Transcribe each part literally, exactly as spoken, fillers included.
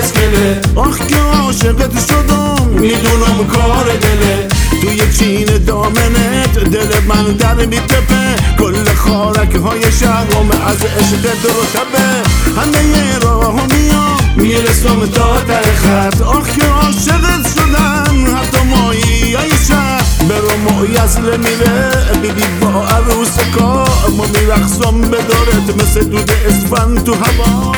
اسکله. آخ که عاشقت شدم میدونم کار دله، توی چین دامنت دل من در میتپه، کل خارک های شهرم از عشقت رتبه، همه راه میام میرسم تا ته خط. آخ که عاشقت شدن حتی مایی های شهر، برو مایی اصل میره بیدی با عروس کار، ما میرقصم به دارت مثل دود اسفن تو هوا.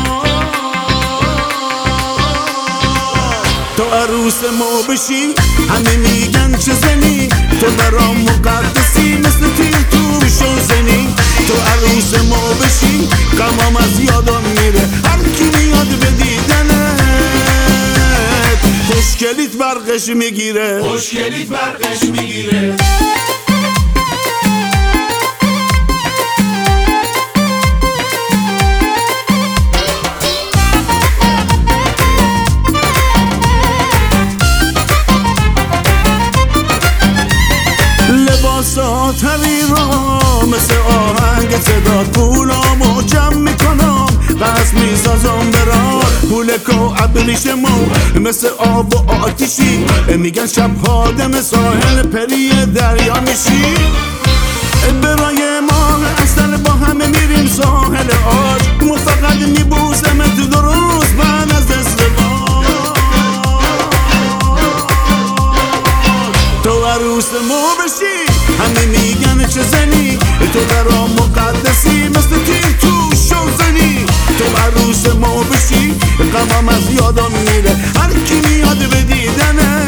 تو عروس ما بشی همه میگن چه زنی، تو برام مقدسی مثل تیر تو شوزنی. تو عروس ما بشی غمام از یادم میره، هر کی میاد به دیدنت خوشگلیت برقش میگیره، خوشگلیت برقش میگیره. لباسات هویرا مثل آهنگ صدات، پولامو جمع میکنم قصد میسازم برات، پول کو ابریشمو مثل آب و آتیشی، میگن شب هادم ساحل پری دریا میشی. برای ما اصل با همه میریم ساحل آج، ما فقط میبوسمت دو روز بعد از ازدواج. تو عروس ما بشی همه میگن چه زنی، تو برام مقدسی مثل تیر تو شوزنی. تو عروس ما بشی غمام از یادم میره، هر کی میاد به دیدنت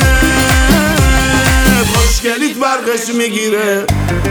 خوشگلیت برقش میگیره.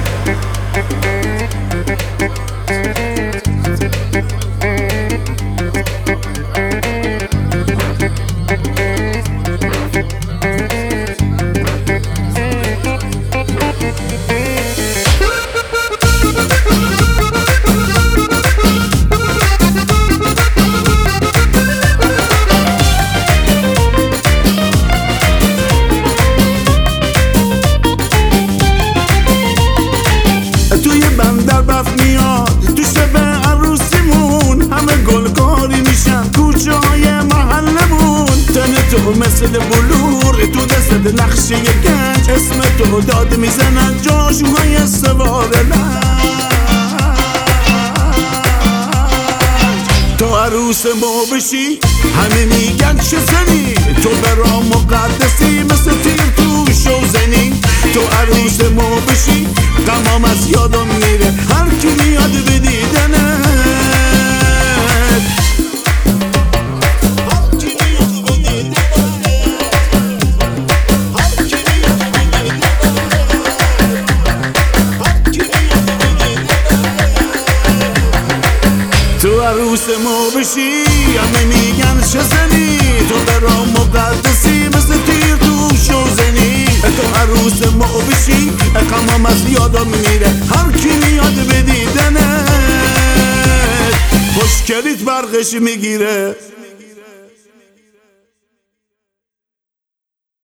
توی بندر بف میاد تو شب عروسیمون، همه گلکاری میشن کوچه های محلمون، تن تو مثل بلور تو دست نقشه گنج، اسم تو داد میزنن جاشوهای سوار لنج. تو عروس ما بشی همه میگن چه زنی، تو برام مقدسی مثل تیر تو شوزنی. تو عروس ما بشی غمام از یادم میره، هر کی میاد به دیدنت تو عروس ما بشی همه میگن چه زنی، تو برام مقدسی مثل تیر تو شوزنی. تو عروس ما بشی غمام از یادم میره، هر کی میاد به دیدنت خوشگلیت برقش میگیره.